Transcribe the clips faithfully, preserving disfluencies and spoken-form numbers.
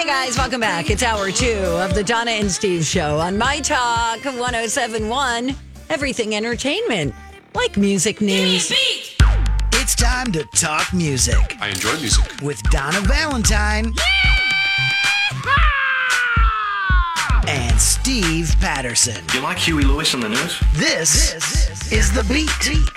guys, welcome back. It's hour two of the Donna and Steve show on My Talk one oh seven point one. Everything entertainment, like music news. It's time to talk music. I enjoy music. With Donna Valentine. And Steve Patterson. You like Huey Lewis on the news? This, this is The Beat.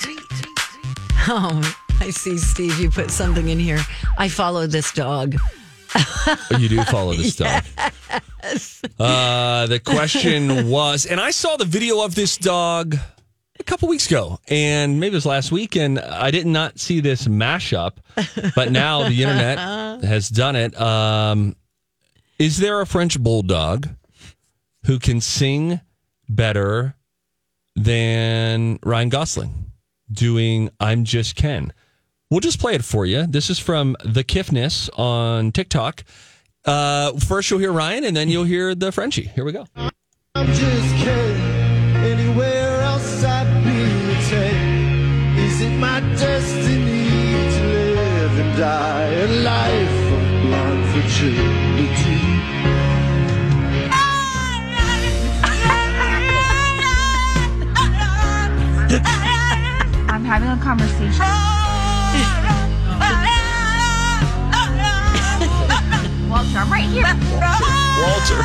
Oh, I see, Steve, you put something in here. I follow this dog. You do follow this dog. Yes. Uh, the question was, and I saw the video of this dog a couple weeks ago, and maybe it was last week, and I did not see this mashup, but now the internet has done it. Um, is there a French bulldog who can sing better than Ryan Gosling doing I'm Just Ken? We'll just play it for you. This is from The Kiffness on TikTok. Uh, first, you'll hear Ryan, and then you'll hear the Frenchie. Here we go. I'm just Ken. Anywhere else I'd be a ten. Is it my destiny to live and die a life of blind fragility? I'm having a conversation. Walter, I'm right here. Walter.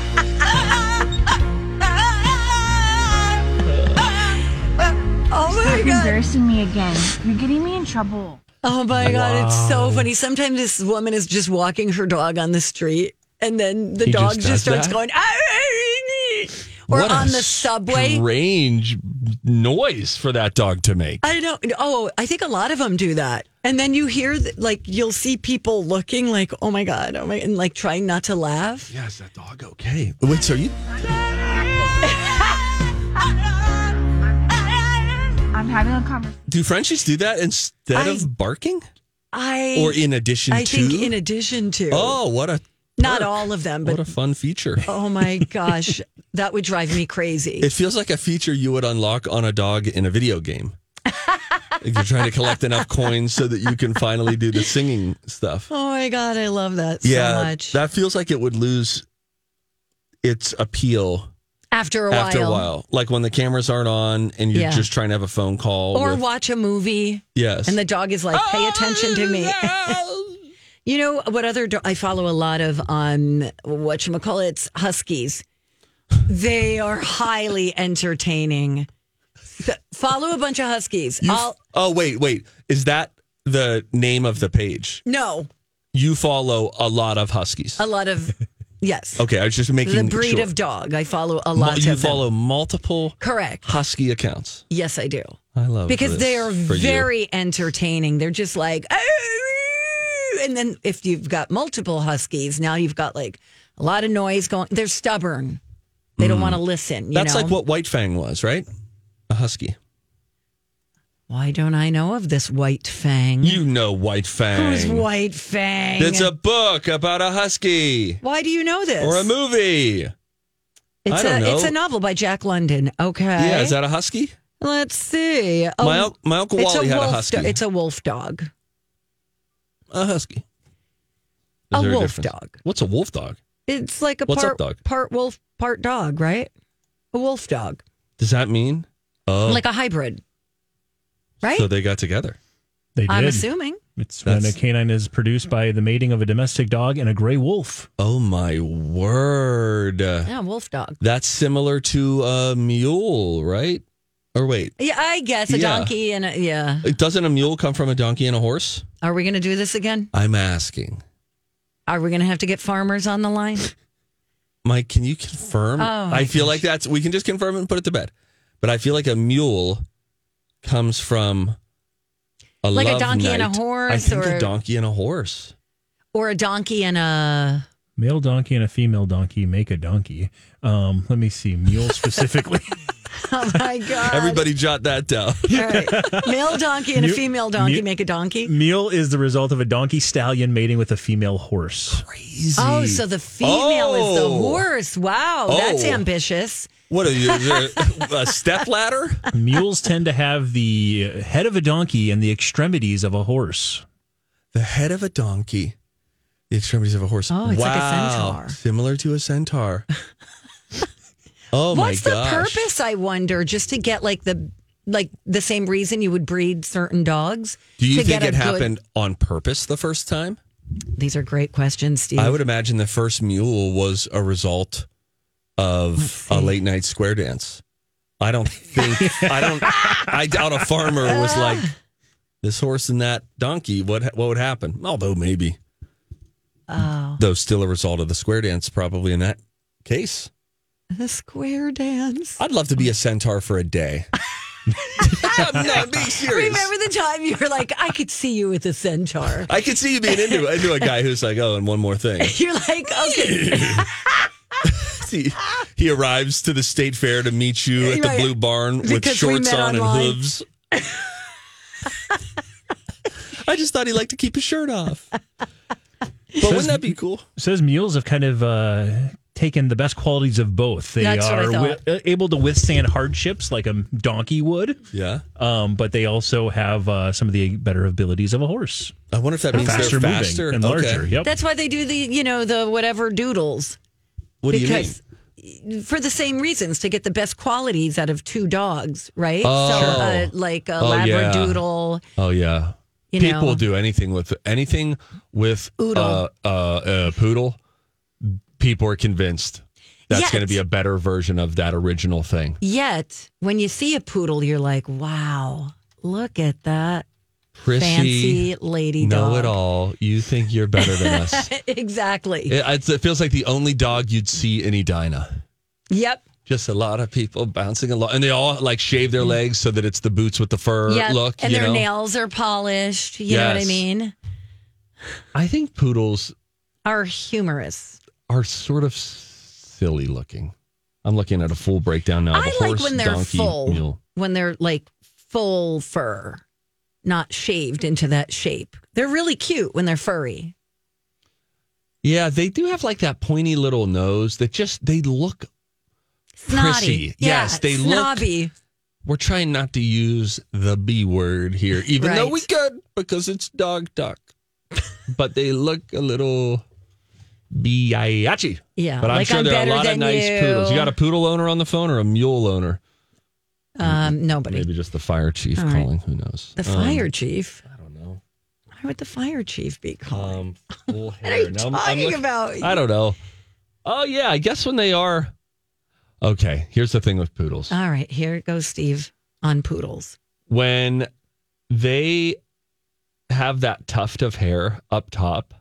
Oh my Stop God. embarrassing me again. You're getting me in trouble. Oh my God, it's so funny. Sometimes this woman is just walking her dog on the street, and then the He dog just just, does starts that? going, "Ah!" or What a on the subway. Strange noise for that dog to make. I don't. Oh, I think a lot of them do that. And then you hear, th- like, you'll see people looking like, "Oh my God," oh my, and like trying not to laugh. Yeah, is that dog okay? Wait, so are you? I'm having a conversation. Do Frenchies do that instead I- of barking, I or in addition I to? think in addition to. Oh, what a Not perk. all of them, What but a fun feature. oh my gosh, that would drive me crazy. It feels like a feature you would unlock on a dog in a video game. If you're trying to collect enough coins so that you can finally do the singing stuff. Oh my God, I love that yeah, so much. that feels like it would lose its appeal after a after while. a while. Like when the cameras aren't on and you're Yeah. just trying to have a phone call. Or with, watch a movie yes. and the dog is like, pay attention to me. You know what other do- I follow a lot of on whatchamacallits, Huskies. They are highly entertaining. Th- Follow a bunch of Huskies. You f- I'll oh, wait, wait. Is that the name of the page? no, You follow a lot of Huskies. a lot of yes. Okay, I was just making The breed sure. of dog. I follow a Mul- lot You of them. follow multiple Correct. Husky accounts. Yes, I do. I love Because this they are for you. very entertaining. They're just like, and then if you've got multiple Huskies, now you've got like a lot of noise going. They're stubborn. They don't want to listen. You That's know? like what White Fang was, right? A husky. Why don't I know of this White Fang? You know White Fang. Who's White Fang? It's a book about a husky Why do you know this? or a movie. It's I don't a know. it's a novel by Jack London. Okay. Yeah, is that a husky? Let's see. Oh, My un- my Uncle it's Wally had a wolf husky. do- it's a wolf dog. A husky. A Is there wolf difference? dog. What's a wolf dog? It's like a What's part up, dog? part wolf, part dog, right? A wolf dog. Does that mean? Oh, Like a hybrid. Right? so they got together. They did. I'm assuming. It's when a That's- canine is produced by the mating of a domestic dog and a gray wolf. Oh my word! Yeah, wolf dog. That's similar to a mule, right? Or wait, Yeah, I guess a Yeah. donkey and a, yeah. doesn't a mule come from a donkey and a horse? Are we going to do this again? I'm asking. Are we going to have to get farmers on the line? Mike, can you confirm? Oh, my I feel gosh. like that's, we can just confirm it and put it to bed. But I feel like a mule comes from a Like a love donkey and a night. horse, I think or- a donkey and a horse. Or a donkey and a Male donkey and a female donkey make a donkey. Um, let me see. Mule specifically. oh my god! Everybody jot that down. All right. Male donkey and a Mu- female donkey mu- make a donkey. Mule is the result of a donkey stallion mating with a female horse. Crazy. Oh, so the female is the Oh. horse. Wow, that's Oh. ambitious. What are you? Is there a step ladder? Mules tend to have the head of a donkey and the extremities of a horse. The head of a donkey, The extremities of a horse. Oh, it's wow. like a centaur. Similar to a centaur. Oh, my What's the gosh. purpose, I wonder, just to get like the like the same reason you would breed certain dogs? Do you to think get a it good- happened on purpose the first time? These are great questions, Steve. I would imagine the first mule was a result of a late night square dance. I don't think, I don't, I doubt a farmer was like, this horse and that donkey, what what would happen? Although maybe. Oh. Though still a result of the square dance, probably in that case. The square dance. I'd love to be a centaur for a day. I'm not being serious. Remember the time you were like, I could see you with a centaur. I could see you being into, into a guy who's like, oh, and one more thing. You're like, okay. he, he arrives to the state fair to meet you at the Right. Blue Barn with Because we shorts met on online. and hooves. I just thought he liked to keep his shirt off. But wouldn't that be cool? It says mules have kind of uh, taken the best qualities of both. They That's what I are thought. wi- able to withstand hardships like a donkey would, Yeah. um, but they also have uh, some of the better abilities of a horse. I wonder if that means Faster they're moving faster and larger. Okay. Yep. That's why they do the, you know, the whatever doodles. What do you mean? Because for the same reasons, to get the best qualities out of two dogs, right? Oh. So, Sure. uh, like a Oh, yeah. Labradoodle. Oh yeah. You People know. will do anything with anything with Oodle. uh, uh, a poodle. People are convinced that's Yet- going to be a better version of that original thing. Yet, when you see a poodle, you're like, wow, look at that Prissy, fancy lady know dog. it all. You think you're better than us. Exactly. It, it's- it feels like the only dog you'd see in Edina. Yep. Just a lot of people bouncing along, and they all like shave their legs so that it's the boots with the fur Yep. look. And you their know? nails are polished. You know what I Yes. mean? I think poodles Are humorous. are sort of silly looking. I'm looking at a full breakdown now. Of I a like horse, when they're donkey, full. mule. When they're like full fur, not shaved into that shape. They're really cute when they're furry. Yeah, they do have like that pointy little nose that just they look. Snotty. Prissy. Yeah, Yes, they look- snobby. We're trying not to use the B word here, even though Right. we could because it's dog talk. But they look a little biatchy. Yeah, But I'm like sure I'm there are a better lot of than nice you. poodles. You got a poodle owner on the phone or a mule owner? Um, nobody. Maybe just the fire chief All right. calling. Who knows? The Um, fire chief. I don't know. Why would the fire chief be calling? Um, full what are hair. you Now, I'm- I'm talking looking- about? I don't know. Oh yeah, I guess when they are. Okay, here's the thing with poodles. All right, here goes Steve on poodles. When they have that tuft of hair up top,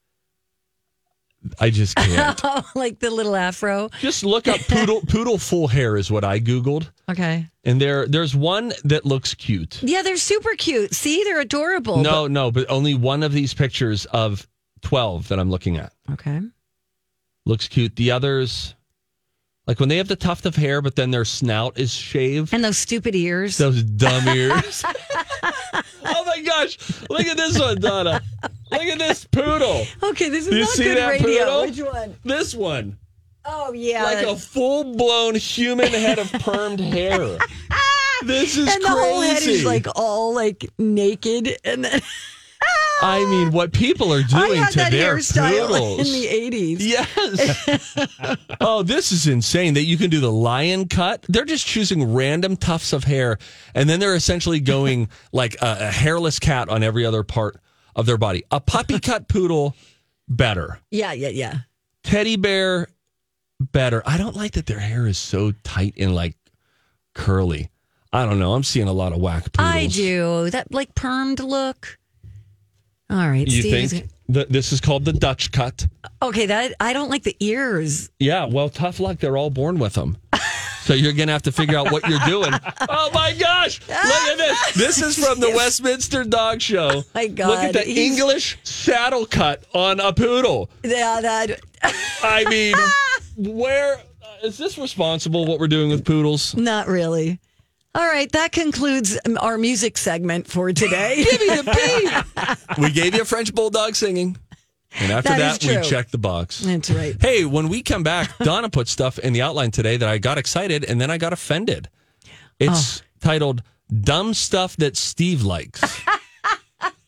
I just can't. Oh, like the little afro. Just look up poodle poodle full hair is what I googled, Okay. and there there's one that looks cute. Yeah, they're super cute. See, they're adorable. No, no, but only one of these pictures of twelve that I'm looking at but- okay. looks cute. The others, like when they have the tuft of hair, but then their snout is shaved. And those stupid ears. Those dumb ears. Oh my gosh. Look at this one, Donna. Look at this poodle. Okay, this is Do you not see good that radio. poodle? Which one? This one. Oh, yeah. Like a full blown human head of permed hair. This is and the crazy. whole head is like all like naked. And then I mean, what people are I doing had to that their hairstyle poodles. in the eighties. Yes. Oh, this is insane that you can do the lion cut. They're just choosing random tufts of hair, and then they're essentially going like a, a hairless cat on every other part of their body. A puppy cut poodle, better. Yeah, yeah, yeah. Teddy bear, better. I don't like that their hair is so tight and like curly. I don't know. I'm seeing a lot of whack poodles. I do. That like permed look. All right, You Steve. is- think that this is called the Dutch cut? Okay, that I don't like the ears. Yeah, well, tough luck. They're all born with them. So you're going to have to figure out what you're doing. Oh, my gosh. Look at this. This is from the Westminster Dog Show. My God, Look at the he's- English saddle cut on a poodle. Yeah, that. I mean, where is this responsible, what we're doing with poodles? Not really. All right, that concludes um, our music segment for today. Give me a beat. We gave you a French bulldog singing. And after That that, is we true. checked the box. That's right. Hey, when we come back, Donna put stuff in the outline today that I got excited and then I got offended. It's titled Dumb Stuff That Steve Likes.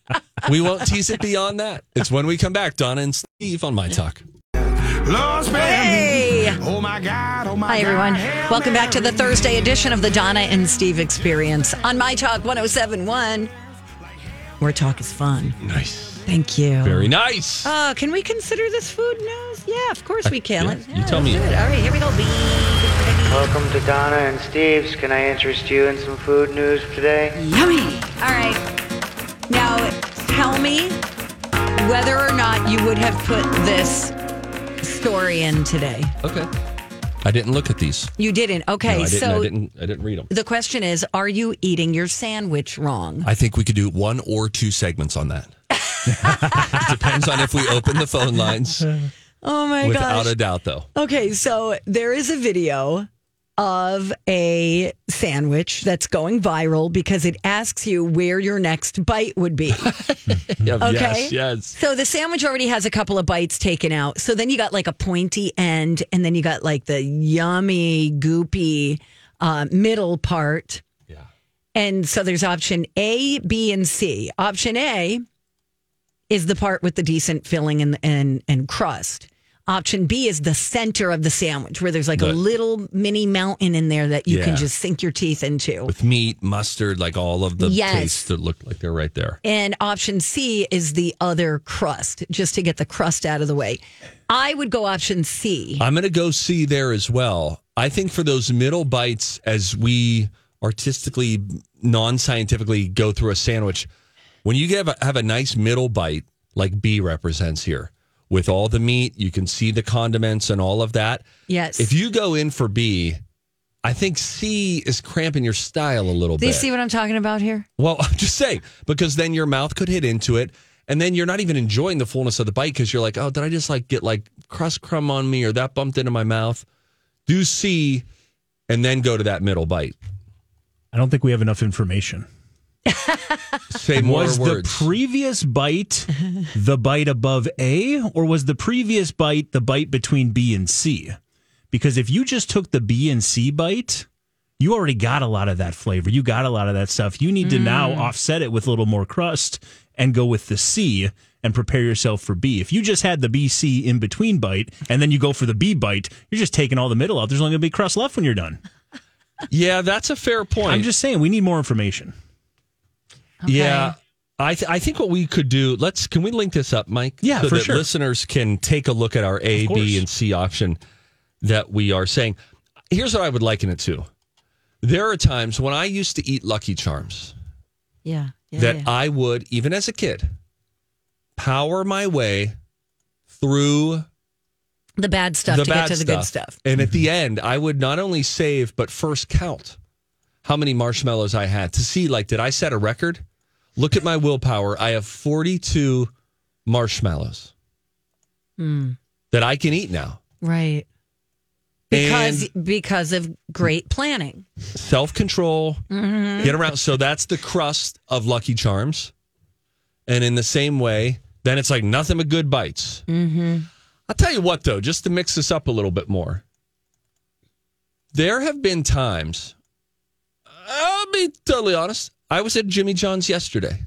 We won't tease it beyond that. It's when we come back, Donna and Steve on My Talk. Hey! Oh my God, oh my Hi, everyone. God. Welcome back to the Thursday edition of the Donna and Steve Experience on My Talk one oh seven point one, where talk is fun. Nice. Thank you. Very nice. Oh, can we consider this food news? Yeah, of course we can. Yeah, Let's- you yeah, tell let's me. do it. All right, here we go. Beep. Welcome to Donna and Steve's. Can I interest you in some food news today? Yummy. All right. Now, tell me whether or not you would have put this story in today. Okay. I didn't look at these. You didn't. Okay, No, I didn't, so I didn't. I didn't read them. the question is, are you eating your sandwich wrong? I think we could do one or two segments on that. It depends on if we open the phone lines. Oh my Without gosh. a doubt, though. Okay, so there is a video of a sandwich that's going viral because it asks you where your next bite would be. Yeah, Okay. Yes, yes. So the sandwich already has a couple of bites taken out. So then you got like a pointy end, and then you got like the yummy, goopy uh, middle part. Yeah. And so there's option A, B, and C. Option A is the part with the decent filling and and, and crust. Option B is the center of the sandwich, where there's like The- a little mini mountain in there that you Yeah. can just sink your teeth into. With meat, mustard, like all of the Yes. tastes that look like they're right there. And option C is the other crust, just to get the crust out of the way. I would go option C. I'm going to go see there as well. I think for those middle bites, as we artistically, non-scientifically go through a sandwich, when you have a, have a nice middle bite, like B represents here, with all the meat, you can see the condiments and all of that. Yes. If you go in for B, I think C is cramping your style a little Do you bit. see what I'm talking about here? Well, I'm just saying, because then your mouth could hit into it, and then you're not even enjoying the fullness of the bite because you're like, oh, did I just like get like crust crumb on me or that bumped into my mouth? Do C, and then go to that middle bite. I don't think we have enough information. Say more Was words. the previous bite the bite above A, or was the previous bite the bite between B and C? Because if you just took the B and C bite, you already got a lot of that flavor. You got a lot of that stuff. You need to now offset it with a little more crust and go with the C and prepare yourself for B. If you just had the B C in between bite and then you go for the B bite, you're just taking all the middle out. There's only going to be crust left when you're done. yeah, that's a fair point. I'm just saying we need more information. Yeah. I, th- I think what we could do, let's, can we link this up, Mike? Yeah, so for that sure. listeners can take a look at our A, Of course. B, and C option that we are saying. Here's what I would liken it to. There are times when I used to eat Lucky Charms Yeah. yeah that yeah. I would, even as a kid, power my way through the bad stuff the to bad get to the good stuff. And at the end, I would not only save, but first count how many marshmallows I had to see, like, did I set a record? Look at my willpower. I have forty-two marshmallows Mm. that I can eat now. Right. Because And because of great planning. self-control, Mm-hmm. get around. So that's the crust of Lucky Charms. And in the same way, then it's like nothing but good bites. Mm-hmm. I'll tell you what, though, just to mix this up a little bit more. There have been times, I'll be totally honest, I was at Jimmy John's yesterday.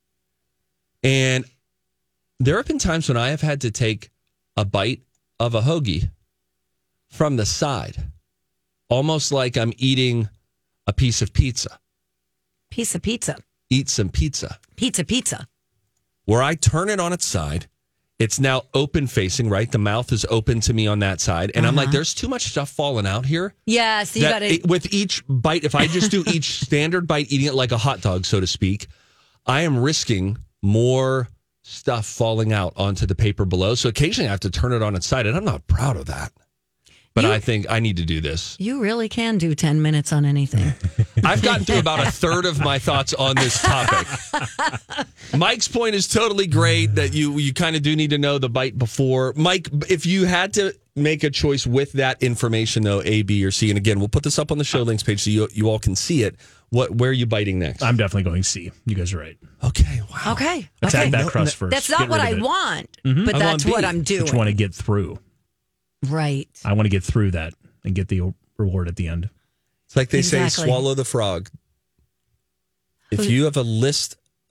And there have been times when I have had to take a bite of a hoagie from the side, almost like I'm eating a piece of pizza. Piece of pizza. Eat some pizza. Pizza, pizza. Where I turn it on its side. It's now open facing, right? The mouth is open to me on that side. And I'm like, there's too much stuff falling out here. Yeah, so you that got to. it- with each bite, if I just do each standard bite, eating it like a hot dog, so to speak, I am risking more stuff falling out onto the paper below. So occasionally I have to turn it on its side, and I'm not proud of that. But You- I think I need to do this. You really can do ten minutes on anything. I've gotten through about a third of my thoughts on this topic. Mike's point is totally great that you you kind of do need to know the bite before. Mike, if you had to make a choice with that information, though, A, B, or C, and again, we'll put this up on the show links page so you you all can see it. What where are you biting next? I'm definitely going C. You guys are right. okay. Wow. Okay. Attack okay. that crust first. That's not Get what rid I of it. want, but I that's want what B. I'm doing. Just want to get through. Right. I want to get through that and get the reward at the end. It's like they Exactly. say, swallow the frog. If you have a list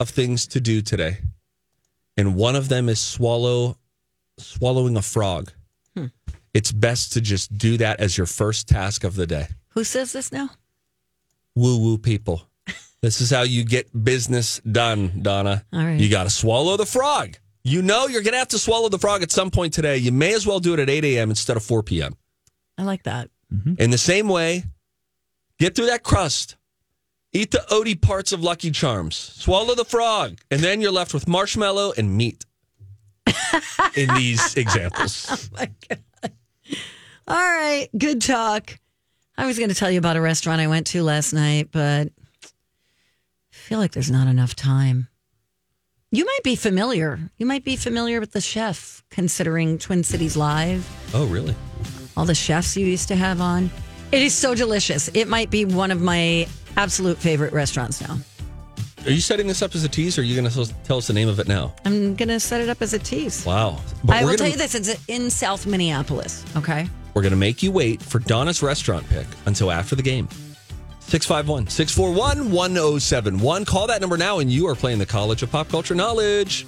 of things to do today, and one of them is swallow swallowing a frog. Hmm. It's best to just do that as your first task of the day. Who says this now? Woo-woo people. This is how you get business done, Donna. All right. You got to swallow the frog. You know you're going to have to swallow the frog at some point today. You may as well do it at eight a.m. instead of four p.m. I like that. Mm-hmm. In the same way, get through that crust. Eat the oaty parts of Lucky Charms. Swallow the frog. And then you're left with marshmallow and meat in these examples. Oh, my God. All right. Good talk. I was going to tell you about a restaurant I went to last night, but I feel like there's not enough time. You might be familiar. You might be familiar with the chef, considering Twin Cities Live. Oh, really? All the chefs you used to have on. It is so delicious. It might be one of my absolute favorite restaurants now. Are you setting this up as a tease, or are you going to tell us the name of it now? I'm going to set it up as a tease. Wow. But I will gonna, tell you this. It's in South Minneapolis, okay? We're going to make you wait for Donna's restaurant pick until after the game. six five one, six four one, one oh seven one. Call that number now, and you are playing the College of Pop Culture Knowledge.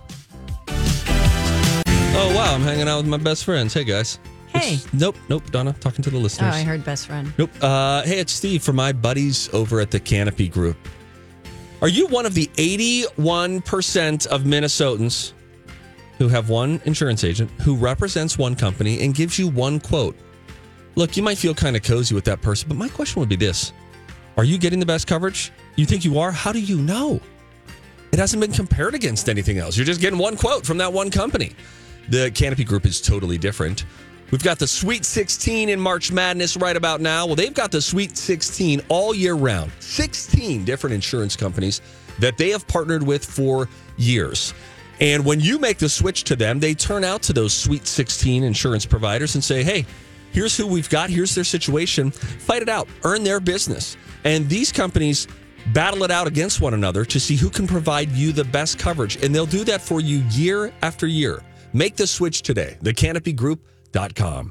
Oh, wow. I'm hanging out with my best friends. Hey, guys. Hey. It's, nope, nope. Donna, talking to the listeners. Oh, I heard best friend. Nope. Uh, hey, it's Steve from my buddies over at the Canopy Group. Are you one of the eighty-one percent of Minnesotans who have one insurance agent who represents one company and gives you one quote? Look, you might feel kind of cozy with that person, but my question would be this. Are you getting the best coverage? You think you are? How do you know? It hasn't been compared against anything else. You're just getting one quote from that one company. The Canopy Group is totally different. We've got the Sweet sixteen in March Madness right about now. Well, they've got the Sweet sixteen all year round. sixteen different insurance companies that they have partnered with for years. And when you make the switch to them, they turn out to those Sweet sixteen insurance providers and say, hey, here's who we've got. Here's their situation. Fight it out. Earn their business. And these companies battle it out against one another to see who can provide you the best coverage. And they'll do that for you year after year. Make the switch today. the canopy group dot com.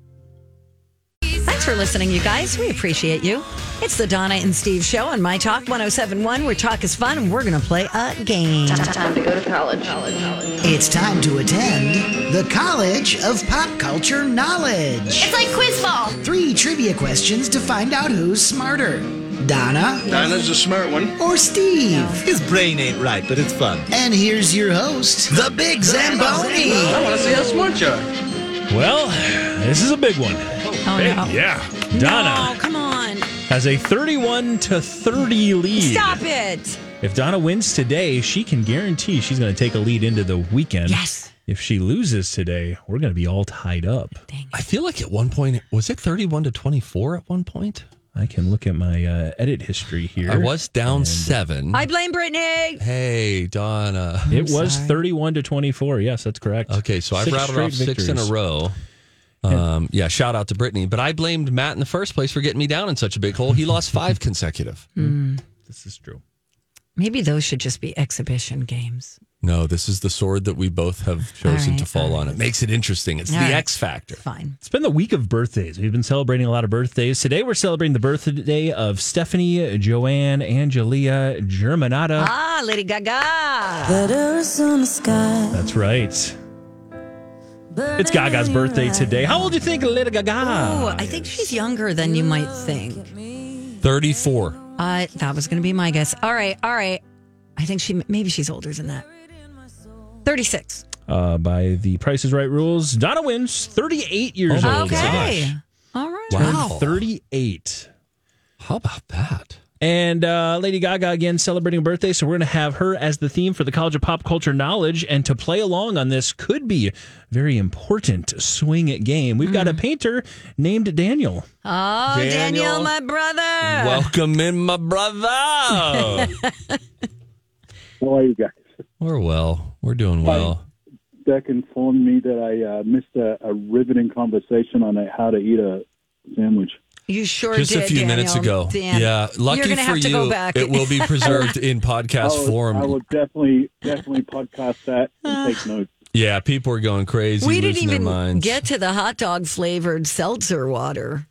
Thanks for listening, you guys. We appreciate you. It's the Donna and Steve show on My Talk one oh seven point one, where talk is fun, and we're going to play a game. Time to go to college. It's time to attend the College of Pop Culture Knowledge. It's like quiz ball. Three trivia questions to find out who's smarter. Donna Donna's a smart one. or Steve. His brain ain't right, but it's fun. And here's your host, the Big Zamboni. I want to see how smart you are. Well, this is a big one. Oh, Big, no. yeah. Donna No, come on. has a thirty-one to thirty lead. Stop it. If Donna wins today, she can guarantee she's going to take a lead into the weekend. Yes. If she loses today, we're going to be all tied up. Dang. I feel like at one point, was it thirty-one to twenty-four at one point? I can look at my uh, edit history here. I was down And seven. I blame Brittany. Hey, Donna. It was sorry. thirty-one to twenty-four. Yes, that's correct. Okay, so I've Six rattled straight off six in a victories. row. Um, yeah, shout out to Brittany. But I blamed Matt in the first place for getting me down in such a big hole. He lost five consecutive. This is true. Maybe those should just be exhibition games. No, this is the sword that we both have chosen All to right, fall all on. right. It makes it interesting. It's All the right. X factor. Fine. It's been the week of birthdays. We've been celebrating a lot of birthdays. Today we're celebrating the birthday of Stephanie Joanne Angelia Germanata. Ah, Lady Gaga. That's right. It's Gaga's birthday today. How old do you think Lady Gaga? Oh, I think she's younger than you might think. thirty-four. Uh, that was going to be my guess. All right, all right. I think she maybe she's older than that. thirty-six. Uh, by the Price is Right rules, Donna wins. thirty-eight years Oh my old. Okay. All right. Wow. thirty-eight. How about that? And uh, Lady Gaga, again, celebrating a birthday. So we're going to have her as the theme for the College of Pop Culture Knowledge. And to play along on this could be a very important swing game. We've got a painter named Daniel. Oh, Daniel, Daniel. my brother. Welcome in, my brother. How are you guys? We're well. We're doing well. Beck informed me that I uh, missed a, a riveting conversation on a, how to eat a sandwich. You sure Just did, a few Daniel. minutes ago. Damn. Yeah, lucky You're gonna for have to you, go back. it will be preserved in podcast I will, form. I will definitely, definitely podcast that and take notes. Yeah, people are going crazy, We didn't losing their even minds. get to the hot dog flavored seltzer water.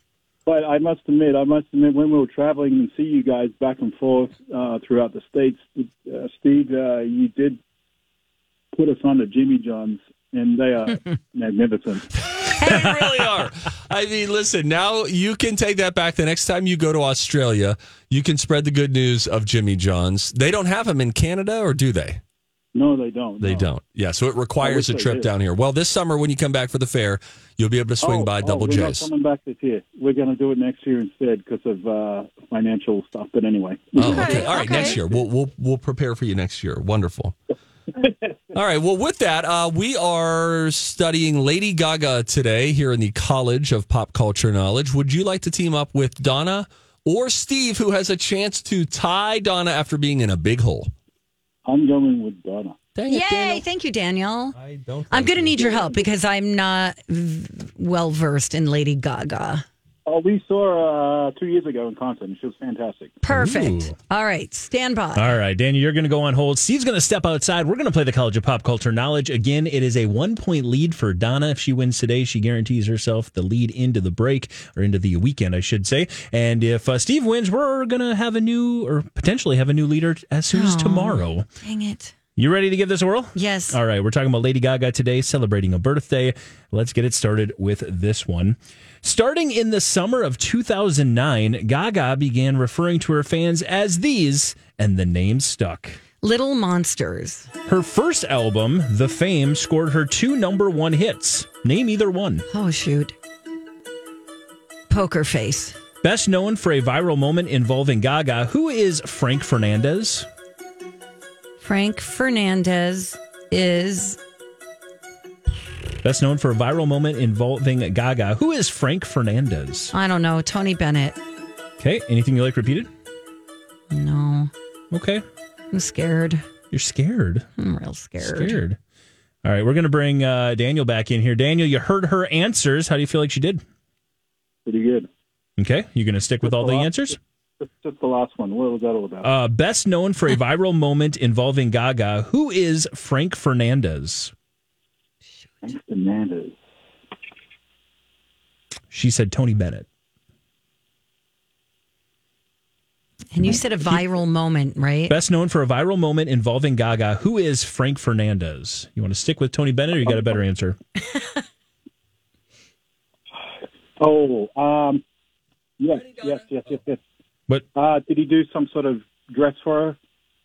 But I must admit, I must admit, when we were traveling and see you guys back and forth uh, throughout the states, uh, Steve, uh, you did put us on to Jimmy John's, and they are magnificent. They really are. I mean, listen, now you can take that back. The next time you go to Australia, you can spread the good news of Jimmy John's. They don't have them in Canada, or do they? No, they don't. They no. don't. Yeah, so it requires a trip did. down here. Well, this summer when you come back for the fair, you'll be able to swing oh, by oh, Double we're J's. not coming back this year. We're going to do it next year instead because of uh, financial stuff. But anyway. Oh, okay. All right, okay. next year. We'll we'll we'll prepare for you next year. Wonderful. All right. Well, with that, uh, we are studying Lady Gaga today here in the College of Pop Culture Knowledge. Would you like to team up with Donna or Steve, who has a chance to tie Donna after being in a big hole? I'm going with Donna. Dang it, Yay! Daniel. Thank you, Daniel. I don't. I'm think going to you- need your help because I'm not v- well versed in Lady Gaga. Oh, we saw her uh, two years ago in concert, and she was fantastic. Perfect. Ooh. All right, stand by. All right, Daniel, you're going to go on hold. Steve's going to step outside. We're going to play the College of Pop Culture Knowledge. Again, it is a one-point lead for Donna. If she wins today, she guarantees herself the lead into the break, or into the weekend, I should say. And if uh, Steve wins, we're going to have a new, or potentially have a new leader as soon as Aw. tomorrow. Dang it. You ready to give this a whirl? Yes. All right, we're talking about Lady Gaga today, celebrating a birthday. Let's get it started with this one. Starting in the summer of two thousand nine, Gaga began referring to her fans as these, and the name stuck. Little Monsters. Her first album, The Fame, scored her two number one hits. Name either one. Oh, shoot. Poker Face. Best known for a viral moment involving Gaga, who is Frank Fernandez? Frank Fernandez is Best known for a viral moment involving Gaga, who is Frank Fernandez? I don't know, Tony Bennett. Okay, anything you like repeated? No, Okay, I'm scared. you're scared. I'm real scared. Scared. All right, we're going to bring uh, Daniel back in here. Daniel, you heard her answers. How do you feel like she did? Pretty good. Okay, you going to stick with all the answers? Just, just the last one. What was that all about? Uh, best known for a viral moment involving Gaga, who is Frank Fernandez? Frank Fernandez. She said Tony Bennett. And you said a viral moment, right? Best known for a viral moment involving Gaga, who is Frank Fernandez? You want to stick with Tony Bennett, or you got a better answer? Oh, um, yes, yes, yes, yes, yes. What? Uh, did he do some sort of dress for her?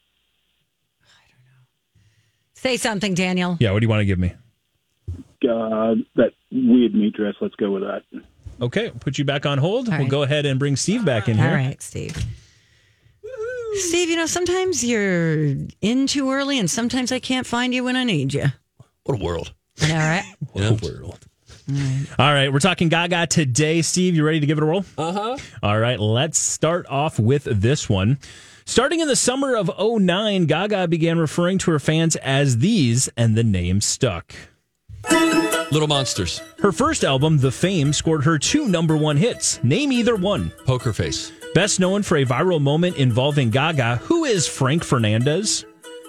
Say something, Daniel. Yeah, what do you want to give me? Uh, that weird meat dress. Let's go with that. Okay, put you back on hold. All We'll right. go ahead and bring Steve back in here. All right, Steve. Steve, you know, sometimes you're in too early, and sometimes I can't find you when I need you. What a world. All right. Yeah. World. All right. All right, we're talking Gaga today. Steve, you ready to give it a roll? Uh-huh. All right, let's start off with this one. Starting in the summer of oh nine, Gaga began referring to her fans as these, and the name stuck. Little Monsters. Her first album, The Fame, scored her two number one hits. Name either one. Poker Face. Best known for a viral moment involving Gaga, who is Frank Fernandez?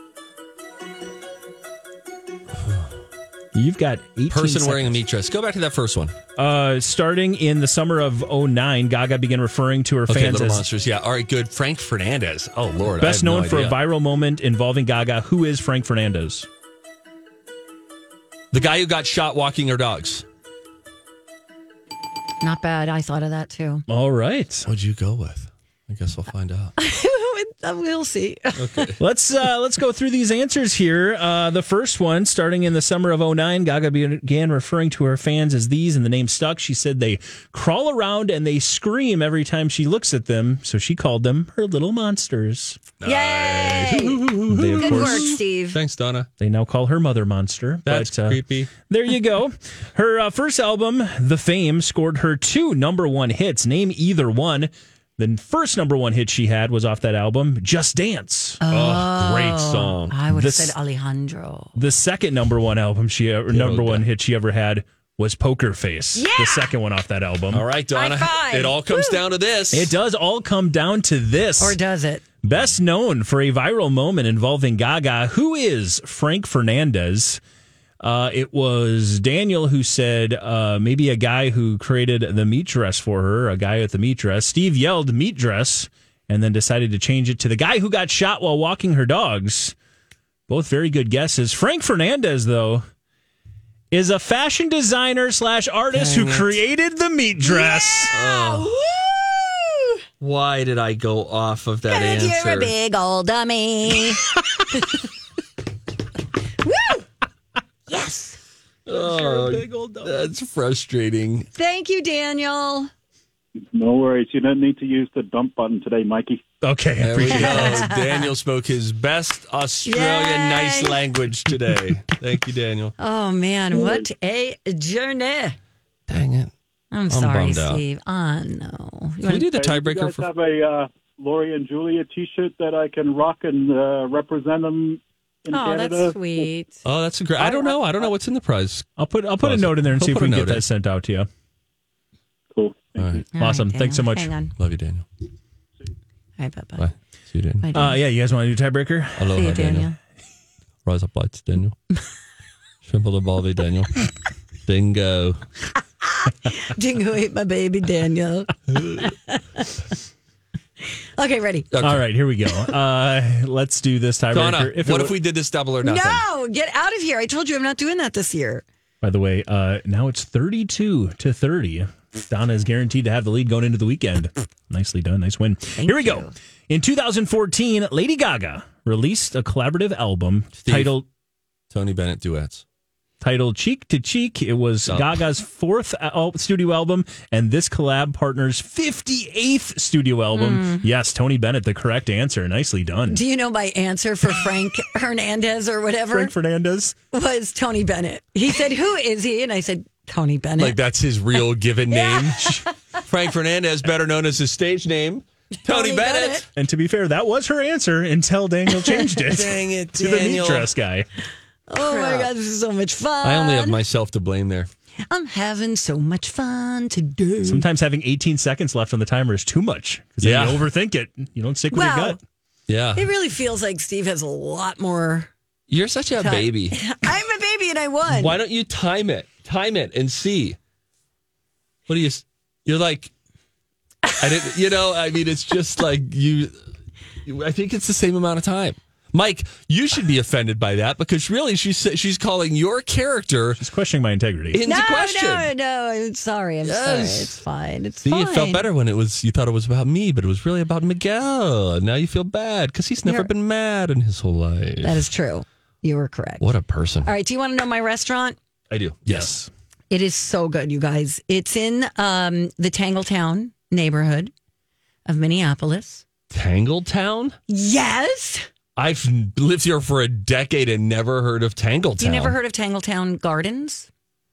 You've got eighteen Person wearing a seconds. meat dress. Go back to that first one. Uh, starting in the summer of oh nine, Gaga began referring to her Okay, fans Little as Monsters. Yeah, all right, good. Frank Fernandez. Oh, Lord. I best have no known for a idea. viral moment involving Gaga, who is Frank Fernandez? The guy who got shot walking her dogs. Not bad. I thought of that too. All right. What'd you go with? I guess we'll find out. We'll see. Let's uh, let's go through these answers here. Uh, the first one, starting in the summer of oh nine, Gaga began referring to her fans as these, and the name stuck. She said they crawl around and they scream every time she looks at them, so she called them her little monsters. Yay! They, of Good course, work, Steve. Thanks, Donna. They now call her Mother Monster. That's but, uh, creepy. There you go. Her uh, first album, The Fame, scored her two number one hits. Name either one. The first number one hit she had was off that album, Just Dance. Oh, great song. I would have This- said Alejandro. The second number one album she ever, number okay. one hit she ever had was Poker Face. Yeah! The second one off that album. All right, Donna. High five. It all comes down to this. It does all come down to this. Or does it? Best known for a viral moment involving Gaga, who is Frank Fernandez. Uh, it was Daniel who said uh, maybe a guy who created the meat dress for her, a guy with the meat dress. Steve yelled meat dress and then decided to change it to the guy who got shot while walking her dogs. Both very good guesses. Frank Fernandez, though, is a fashion designer slash artist Dang who it. created the meat dress. Yeah! Oh. Woo! Why did I go off of that 'Cause answer? you're a big old dummy. Woo! Yes. Oh, that's frustrating. Thank you, Daniel. No worries. You don't need to use the dump button today, Mikey. Okay, I There we go. appreciate it. Daniel spoke his best Australian Yay. nice language today. Thank you, Daniel. Oh, man. What a journey. Dang it. I'm sorry, bummed out. Steve. Oh, no. You Can we do the Hey, you tiebreaker guys for? have a uh, Lori and Julia T-shirt that I can rock and uh, represent them in Oh, Canada? that's sweet. Oh, that's a great. I don't know. I don't know what's in the prize. I'll put I'll put a Awesome. note in there and We'll see if put we a can get note in. that sent out to you. Cool. All right. All Awesome. right, Thanks so Daniel. much. Hang on. Love you, Daniel. All right, bye-bye. Bye. See you, Daniel. Bye, Uh, Daniel. yeah, you guys want to do tiebreaker? Aloha, See you, Daniel. Daniel. Rise up lights, Daniel. Shrimple the baldy, Daniel. Dingo. Dingo ate my baby, Daniel. Okay, ready. Okay. All right, here we go. Uh, let's do this tiebreaker. Donna, it what wa- if we did this double or nothing? No, get out of here. I told you I'm not doing that this year. By the way, uh, now it's thirty-two to thirty. Donna is guaranteed to have the lead going into the weekend. Nicely done. Nice win. Here we go. you. In two thousand fourteen, Lady Gaga released a collaborative album Steve. titled Tony Bennett duets. titled Cheek to Cheek. It was Oh. Gaga's fourth al- studio album and this collab partner's fifty-eighth studio album. Yes, Tony Bennett, the correct answer. Nicely done. Do you know my answer for Frank Hernandez or whatever Frank Fernandez. was Tony Bennett? He said, "Who is he?" And I said, "Tony Bennett." Like that's his real given name. Frank Fernandez, better known as his stage name, Tony, Tony Bennett. Bennett. And to be fair, that was her answer until Daniel changed it. Dang it, to the meat Daniel. dress guy. Oh my God, this is so much fun. I only have myself to blame there. I'm having so much fun today. Sometimes having eighteen seconds left on the timer is too much because Yeah. you overthink it. You don't stick with Well, your gut. Yeah. It really feels like Steve has a lot more. You're such a time. baby. I'm a baby and I won. Why don't you time it? Time it and see. What do you? You're like, I didn't. You know, I mean, it's just like you. I think it's the same amount of time. Mike, you should be offended by that because really, she's she's calling your character She's questioning my integrity. into No, question. no, no. I'm sorry. I'm sorry. Yes. It's fine. It's See, fine. it felt better when it was. You thought it was about me, but it was really about Miguel. Now you feel bad because he's never You're- been mad in his whole life. That is true. You were correct. What a person. All right. Do you want to know my restaurant? I do. Yes. It is so good, you guys. It's in um, the Tangletown neighborhood of Minneapolis. Tangletown? Yes. I've lived here for a decade and never heard of Tangletown. You never heard of Tangletown Gardens?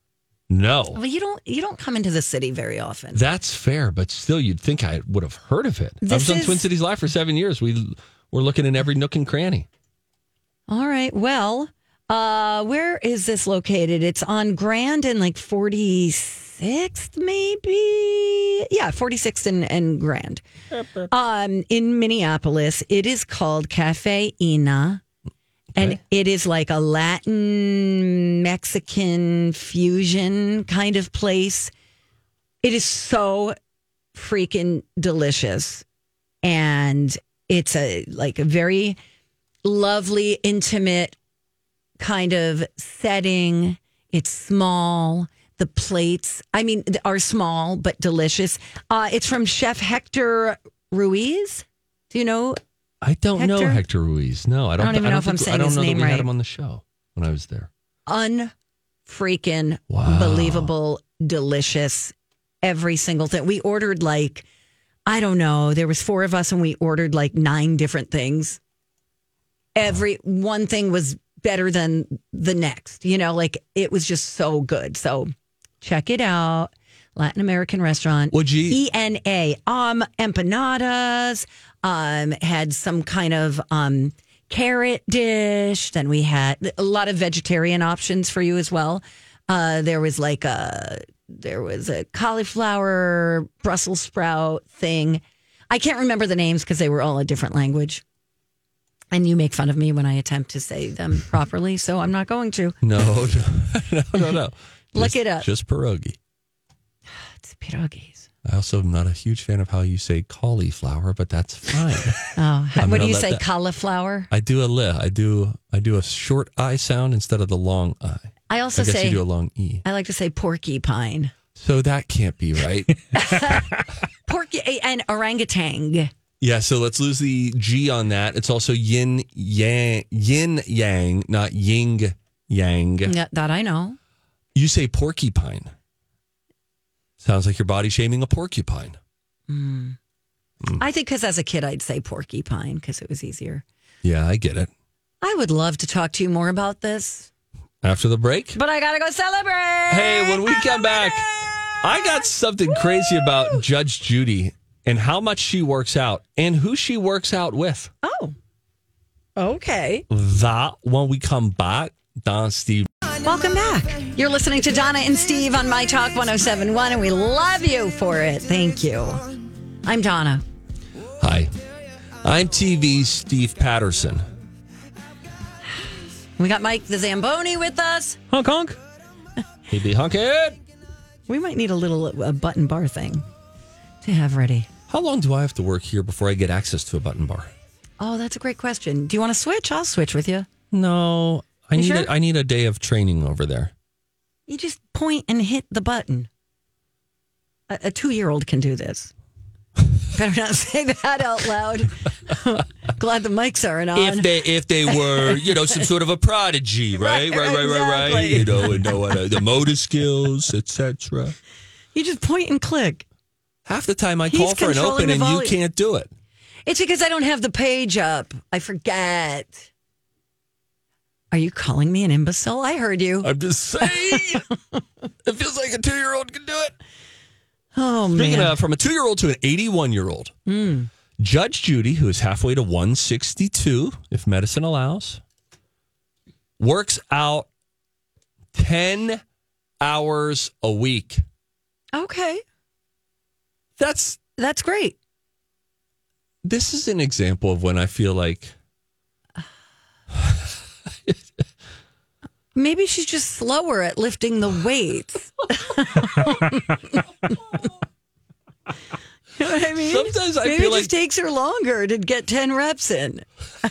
No. Well, you don't. You don't come into the city very often. That's fair, but still, you'd think I would have heard of it. I This was on is- Twin Cities Live for seven years. We were looking in every nook and cranny. All right. Well, uh, where is this located? It's on Grand and like forty-sixth, maybe. Yeah, forty-sixth and, and Grand. Um, in Minneapolis, it is called Cafe Ina. And Okay. it is like a Latin Mexican fusion kind of place. It is so freaking delicious. And it's a like a very lovely, intimate kind of setting. It's small. The plates, I mean, are small but delicious. Uh, it's from Chef Hector Ruiz. Do you know? I don't know Hector? Hector Ruiz. No, I don't. I don't even know if I'm think- saying I don't his know name that we right. had him on the show when I was there. Unfreaking Wow. believable, delicious. Every single thing. We ordered like, I don't know, there was four of us and we ordered like nine different things. Every one thing was better than the next, you know, like it was just so good. So check it out. Latin American restaurant. Would you- E N A. Um, empanadas, um, had some kind of um carrot dish. Then we had a lot of vegetarian options for you as well. Uh, there was like a there was a cauliflower Brussels sprout thing. I can't remember the names because they were all a different language. And you make fun of me when I attempt to say them properly, so I'm not going to. No, no, no, no. no. Look Just- it up. Just pierogi. It's pierogies. I also am not a huge fan of how you say cauliflower, but that's fine. Oh, I'm what do gonna you let say? that- Cauliflower? I do a li. I do. I do a short I sound instead of the long I. I also I guess say, you do a long E. I like to say porcupine. So that can't be right. Porky and orangutan. Yeah, so let's lose the G on that. It's also yin yang, yin yang, not ying yang. Yeah, that I know. You say porcupine. Sounds like you're body shaming a porcupine. Mm. Mm. I think because as a kid, I'd say porcupine because it was easier. Yeah, I get it. I would love to talk to you more about this. After the break? But I got to go celebrate. Hey, when we come back, I got something Woo! crazy about Judge Judy and how much she works out and who she works out with. Oh, okay. That when we come back, Don, Steve. Welcome back. You're listening to Donna and Steve on My Talk one oh seven point one, and we love you for it. Thank you. I'm Donna. Hi. I'm T V's Steve Patterson. We got Mike the Zamboni with us. Honk, honk. He be honking. We might need a little a button bar thing to have ready. How long do I have to work here before I get access to a button bar? Oh, that's a great question. Do you want to switch? I'll switch with you. No, I You need sure? a, I need a day of training over there. You just point and hit the button. A, a two-year-old can do this. Better not say that out loud. Glad the mics aren't on. If they if they were, you know, some sort of a prodigy, right? Right, right, right, right. exactly. You know, and know uh, the motor skills, et cetera. You just point and click. Half the time I He's call for an controlling open the and you volume. can't do it. It's because I don't have the page up. I forget. Are you calling me an imbecile? I heard you. I'm just saying. It feels like a two-year-old can do it. Oh, Speaking man. of, from a two-year-old to an eighty-one-year-old, Mm. Judge Judy, who is halfway to one sixty-two, if medicine allows, works out ten hours a week. Okay. That's That's great. This is an example of when I feel like Maybe she's just slower at lifting the weights. You know what I mean? Sometimes I Maybe feel it like- just takes her longer to get ten reps in.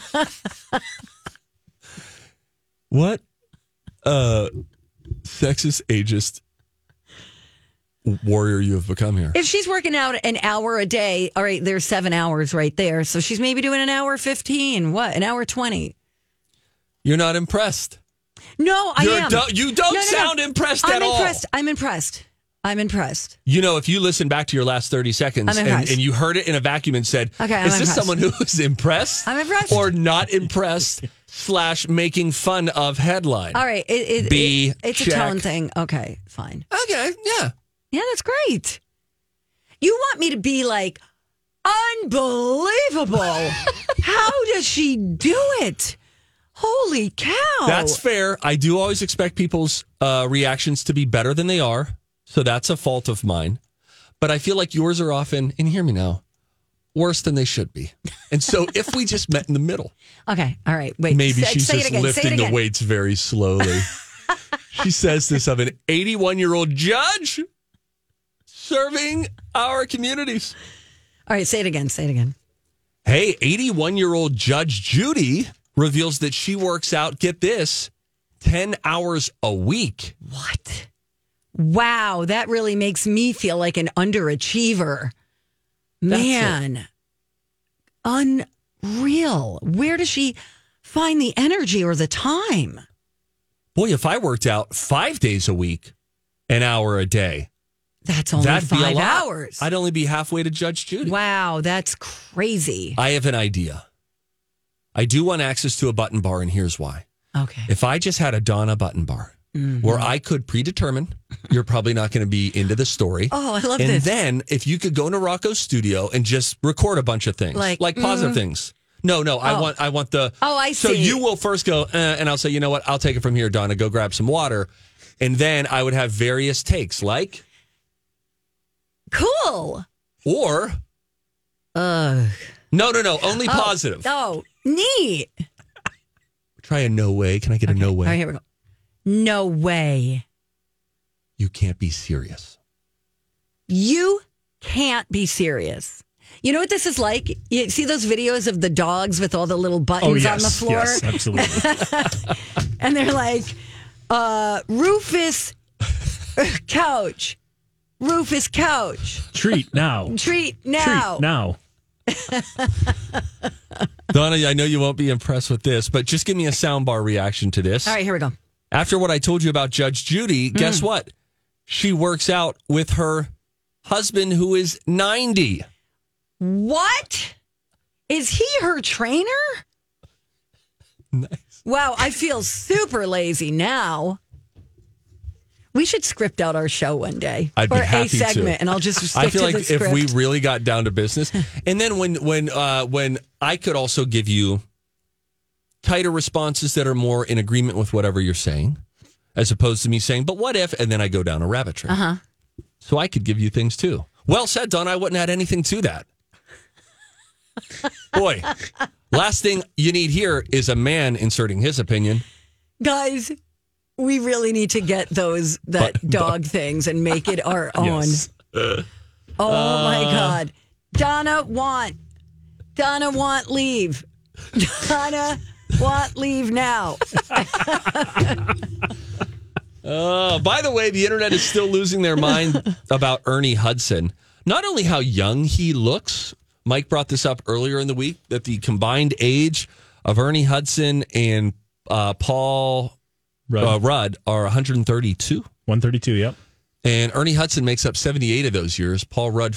what uh sexist, ageist warrior you have become here. If she's working out an hour a day, all right, there's seven hours right there. So she's maybe doing an hour fifteen. What? An hour twenty. You're not impressed. No, I You're am. do- you don't No, no, no. sound impressed I'm at all. impressed. I'm impressed. I'm impressed. You know, if you listen back to your last thirty seconds I'm and, impressed. and you heard it in a vacuum and said, Okay, I'm is this impressed. someone who is impressed? I'm impressed. Or not impressed slash making fun of headline? All right. It, it, B, it- it's check. a tone thing. Okay, fine. Okay, yeah. Yeah, that's great. You want me to be like, unbelievable. How does she do it? Holy cow. That's fair. I do always expect people's uh, reactions to be better than they are. So that's a fault of mine. But I feel like yours are often, and hear me now, worse than they should be. And so if we just met in the middle, Okay. All right. Wait. maybe say, she's say it just again. Say it lifting the again. weights very slowly. She says this of an eighty-one-year-old judge serving our communities. All right. Say it again. Say it again. Hey, eighty-one-year-old Judge Judy reveals that she works out, get this, ten hours a week. What? Wow. That really makes me feel like an underachiever. That's Man. Unreal. Where does she find the energy or the time? Boy, if I worked out five days a week, an hour a day, That's only that'd be a five lot. hours. I'd only be halfway to Judge Judy. Wow. That's crazy. I have an idea. I do want access to a button bar, and here's why. Okay. If I just had a Donna button bar Mhm. where I could predetermine you're probably not going to be into the story. Oh, I love and this. then if you could go into Rocco's studio and just record a bunch of things, Like, like, positive mm. things. No, no, I Oh. want, I want the. Oh, I So see. you will first go, uh, and I'll say, you know what? I'll take it from here, Donna. Go grab some water, and then I would have various takes, like, Cool. or Ugh. no, no, no, only Oh, positive. Oh, Neat. Try a no way. Can I get Okay. a no way? All right, here we go. No way. You can't be serious. You can't be serious. You know what this is like? You see those videos of the dogs with all the little buttons Oh, yes, on the floor? yes, absolutely. And they're like, uh, Rufus couch. Rufus couch. Treat now. Treat now. Treat now. Donna, I know you won't be impressed with this, but just give me a soundbar reaction to this. All right, here we go. After what I told you about Judge Judy, guess what? She works out with her husband who is ninety. What? Is he her trainer? Nice. Wow, I feel super lazy now. We should script out our show one day. I'd be or happy a segment, to. and I'll just stick I feel to like the if script. we really got down to business, and then when when uh, when I could also give you tighter responses that are more in agreement with whatever you're saying, as opposed to me saying, "But what if?" and then I go down a rabbit trail. Uh-huh. So I could give you things too. Well said, Don. I wouldn't add anything to that. Boy, last thing you need here is a man inserting his opinion. Guys, we really need to get those that But- dog things and make it our own. Yes. Oh my God. Donna want. Donna want leave. Donna want leave now. Oh, by the way, the internet is still losing their mind about Ernie Hudson. Not only how young he looks, Mike brought this up earlier in the week, that the combined age of Ernie Hudson and uh, Paul Rudd. Uh, Rudd are one hundred thirty-two. one thirty-two, yep. And Ernie Hudson makes up seventy-eight of those years. Paul Rudd,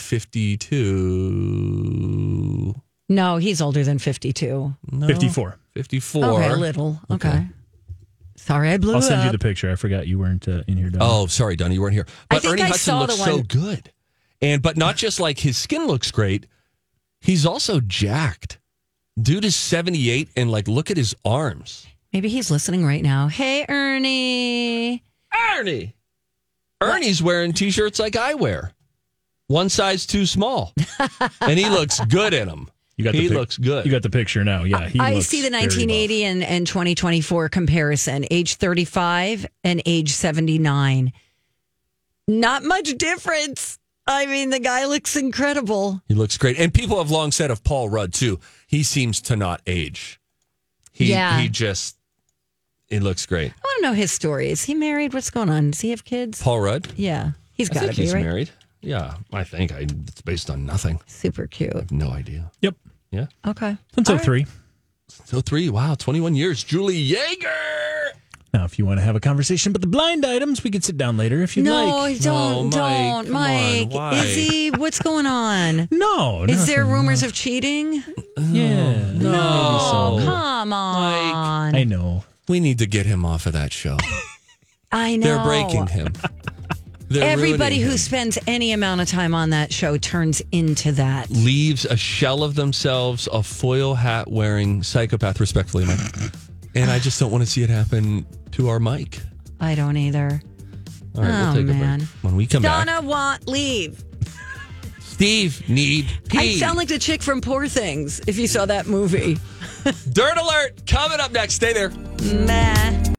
fifty-two. No, he's older than fifty-two. No, fifty-four. fifty-four. Okay, a little. Okay. Okay. Sorry, I blew I'll it send up. you the picture. I forgot you weren't uh, in here, Don. Oh, sorry, Donnie, you weren't here. I But think Ernie I Hudson saw looks the so one- good. And but not just like his skin looks great, he's also jacked. Dude is seventy-eight and like look at his arms. Maybe he's listening right now. Hey, Ernie. Ernie. Ernie's wearing t-shirts like I wear. One size too small. And he looks good in them. You got he the pic- looks good. You got the picture now. Yeah, he I looks see the very nineteen eighty and, and twenty twenty-four comparison. Age thirty-five and age seventy-nine. Not much difference. I mean, the guy looks incredible. He looks great. And people have long said of Paul Rudd, too, he seems to not age. He, Yeah. He just, he looks great. I want to know his story. Is he married? What's going on? Does he have kids? Paul Rudd? Yeah, he's I got to think be, he's right? married. Yeah, I think I, it's based on nothing. Super cute. I have no idea. Yep. Yeah. Okay. Since All oh right. three. So three. Wow, twenty-one years. Julie Yeager. Now, if you want to have a conversation about the blind items, we could sit down later if you'd No, like. don't, No, Mike, don't, come Mike. on, why? Is he? What's going on? No. Is there nothing. rumors of cheating? Yeah. No. Oh, so. come on. I know. We need to get him off of that show. I know. They're breaking him. They're Everybody ruining who him. spends any amount of time on that show turns into that. Leaves a shell of themselves, a foil hat wearing psychopath, respectfully, Mike. And I just don't want to see it happen to our Mike. I don't either. All right, Oh, we'll take man. a break. When we come back, Donna want leave. Steve need I pee. sound like the chick from Poor Things if you saw that movie. Dirt alert coming up next. Stay there. Man.